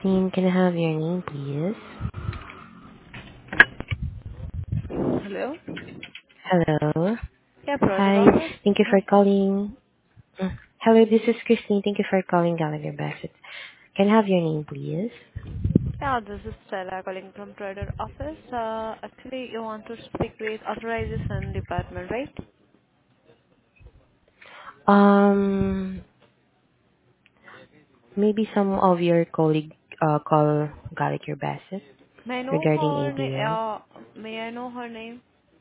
Christine. Can I have your name, please? Hello? Hello. Yeah, provider Hi. office? Thank you Yeah. for calling. Hello, this is Christine. Thank you for calling Gallagher Bassett. Can I have your name, please? Yeah, this is Stella calling from provider office. Actually, you want to speak with authorization department, right? Um, Maybe some of your colleague call Gallagher Bassett May I know regarding her ADM. may I know her name?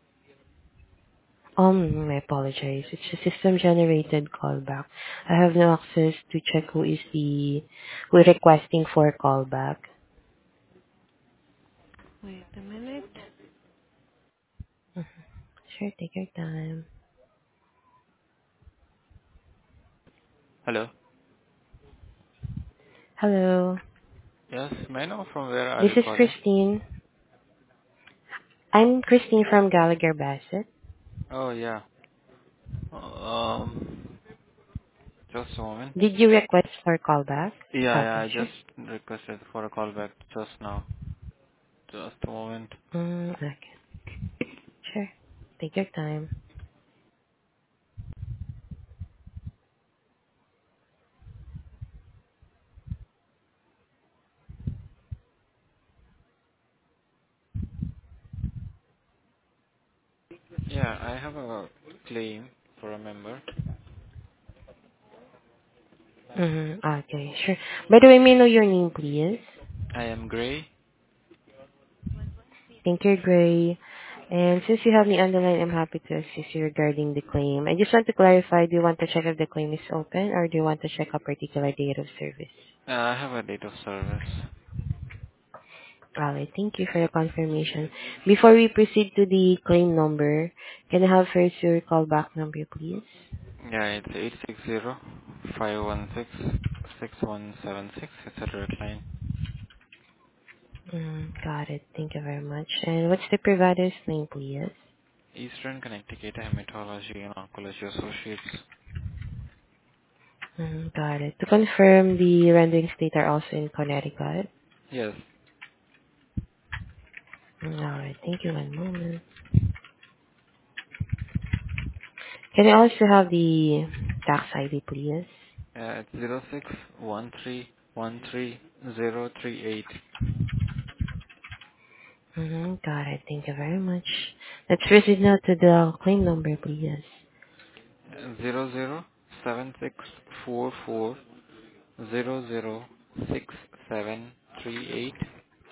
I apologize. It's a system-generated callback. I have no access to check who is requesting for callback. Wait a minute. Sure, take your time. Hello. Hello. Yes, may I know from where are This you is calling? Christine. I'm Christine from Gallagher Bassett. Oh, yeah. Just a moment. Did you request for callback? Yeah, Okay, I sure. just requested for a call back just now. Just a moment. Okay, sure. Take your time. Yeah, I have a claim for a member. Okay, sure. By the way, may I know your name, please? I am Gray. Thank you, Gray. And since you have me on the line, I'm happy to assist you regarding the claim. I just want to clarify, do you want to check if the claim is open or do you want to check a particular date of service? I have a date of service. Alright, thank you for your confirmation. Before we proceed to the claim number, can I have first your callback number, please? Yeah, it's 860-516-6176. It's a direct line. Got it. Thank you very much. And what's the provider's name, please? Eastern Connecticut Hematology and Oncology Associates. Got it. To confirm, the rendering state are also in Connecticut. Yes. Alright, thank you. One moment. Can I also have the tax ID, please? It's 0613130038. Got it. Thank you very much. Let's proceed now to the claim number, please. 007644006738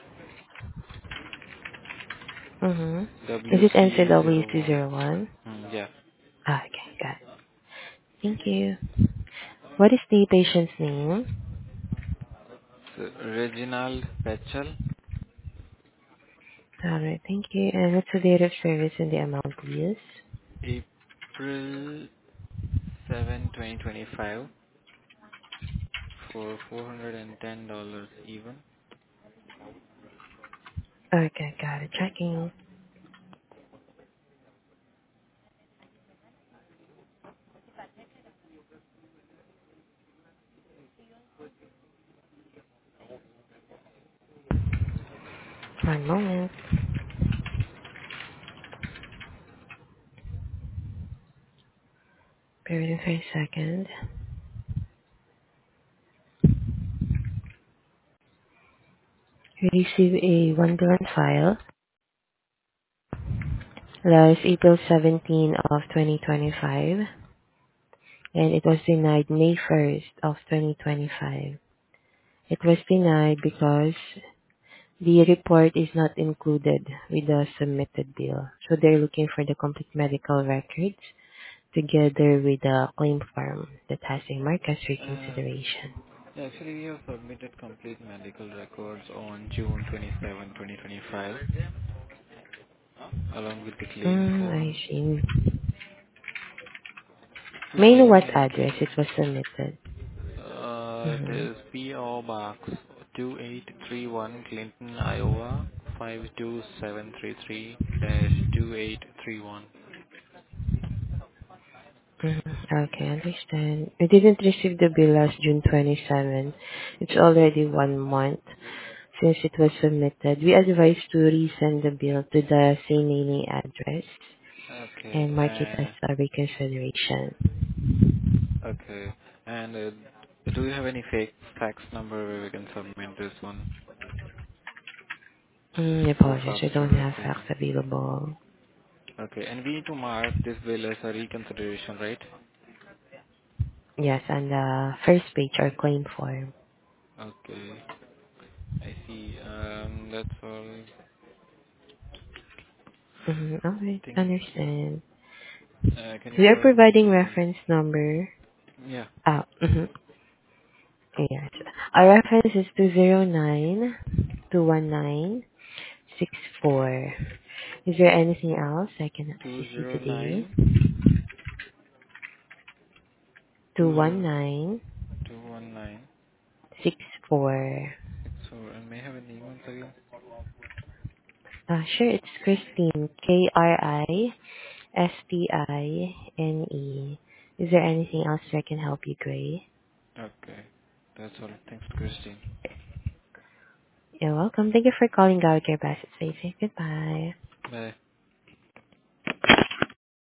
Is it NCW WC01. 201? Yeah. Okay, got it. Thank you. What is the patient's name? So, Reginald Petchel, Alright, thank you. And what's the date of service and the amount, please? April 7, 2025 for $410 even. Okay, got it. Checking. One moment. Bear with me for a second. We received a one bill on file. That is April 17 of 2025. And it was denied May 1st of 2025. It was denied because the report is not included with the submitted bill. So they're looking for the complete medical records together with the claim form that has a mark as Uh, reconsideration. Actually, we have submitted complete medical records on June 27, 2025, along with the claim I form. see. May I know what Claim, address it was submitted? it Mm-hmm. is PO Box 2831, Clinton, Iowa 52733-2831. Okay, understand. We didn't receive the bill last June 27. It's already 1 month since it was submitted. We advise to resend the bill to the same mailing address Okay. and mark it as a reconsideration. Okay. And do you have any fake fax number where we can submit this one I for apologize, I don't faster have facts receipt? available. Okay. And we need to mark this bill as a reconsideration, right? Yes, on the first page or claim form. Okay. I see. That's all. Alright, Think. understand. Can you We are provide me providing the? reference number. Yeah. Ah, yes. Our reference is 209-219-64. Is there anything else I can Two assist you zero today? nine two zero 219-64. 219 And may I have a name once again? Sure, it's Christine. Kristine. Is there anything else I can help you, Gray? Okay. That's all. Thanks, Christine. You're welcome. Thank you for calling Gallagher Bassett Station. Goodbye. Bye.